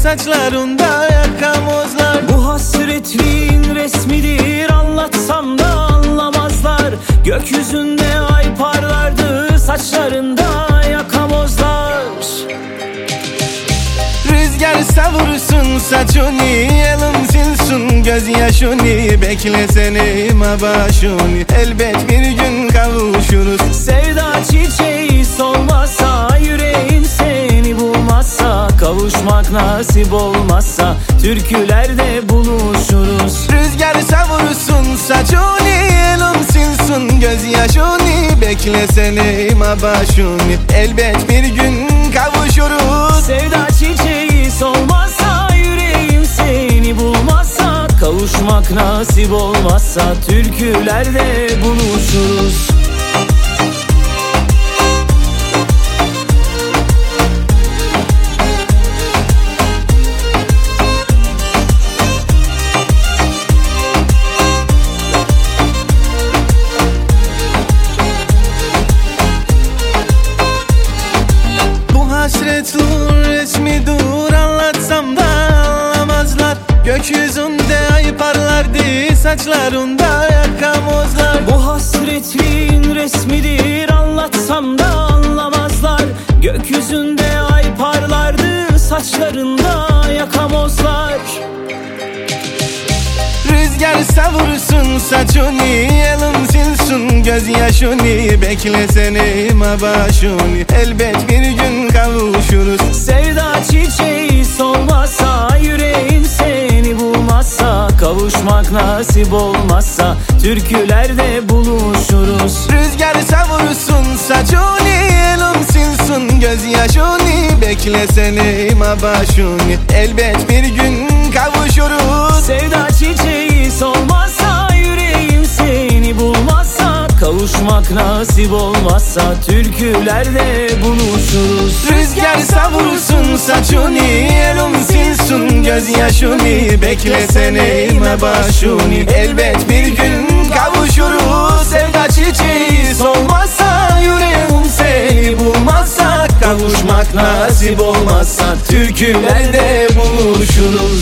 saçlarında yakamozlar. Bu hasretliğin resmidir, anlatsam da anlamazlar. Gökyüzünde ay parlardı, saçlarında yakamozlar. Rüzgar savursun saçını, elin silsin gözyaşını. Bekle seni mabaşuni, elbet bir gün kavuşuruz. Sevda çiçeği solmazsa, yüreğim seni bulmazsa, kavuşmak nasip olmazsa türkülerde buluşuruz. Rüzgar savursun saçını, elin silsin gözyaşını. Bekle seni mabaşuni, elbet bir gün kavuşuruz. Sevda çiçeği solmazsa, yüreğim seni bulmazsa, kavuşmak nasip olmazsa türkülerde buluşuruz. Hasretliğin resmidir, anlatsam da anlamazlar. Gökyüzünde ay parlardı, saçlarında yakamozlar. Bu hasretliğin resmidir, anlatsam da anlamazlar. Gökyüzünde ay parlardı, saçlarında yakamozlar. Rüzgar savursun saçını, elin silsin gözyaşını. Bekle seni mabaşuni, elbet bir gün kavuşuruz. Sevda çiçeği solmazsa, yüreğim seni bulmazsa, kavuşmak nasip olmazsa türkülerde buluşuruz. Rüzgar savursun saçını, elin silsin gözyaşını. Bekle seni mabaşuni, elbet bir gün kavuşuruz. Sevda çiçeği solmazsa, yüreğim seni bulmazsa, kavuşmak nasip olmazsa türkülerde buluşuruz. Rüzgar savursun saçını, elin silsin gözyaşını. Bekle seni mabaşuni, elbet bir gün kavuşuruz. Sevda çiçeği solmazsa, yüreğim seni bulmazsa, kavuşmak nasip olmazsa türkülerde buluşuruz.